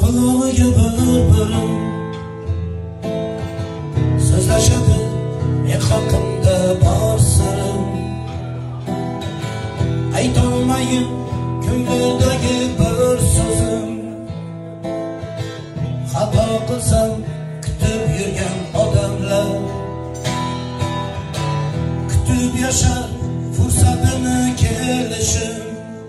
qulog'iga bir-birim so'zlashadi men haqimda bor sirim. Aytolmayin ko'nglidagi bir so'zim, xato qilsam kutib yurgan odamlar kutib yashar fursatini kelishim.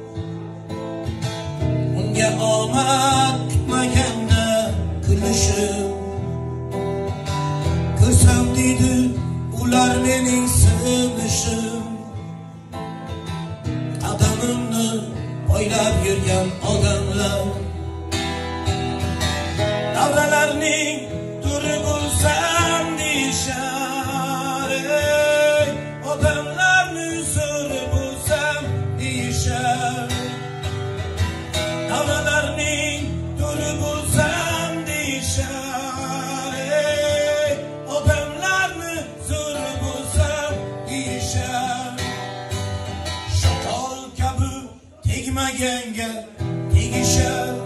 Unga omad kutmaganda kulishim. Ko'rsam deydi ular mening sevishim. Qadamimni poylab yurgan odamlar davralarning turi bo'lsam deyishar. Odamlarni so'ri bo'lsam deyishar. Davralarning turi bo'lsam deyishar. Odamlarni so'ri bo'lsam deyishar. Shakol kabi tegmaganga tegishar.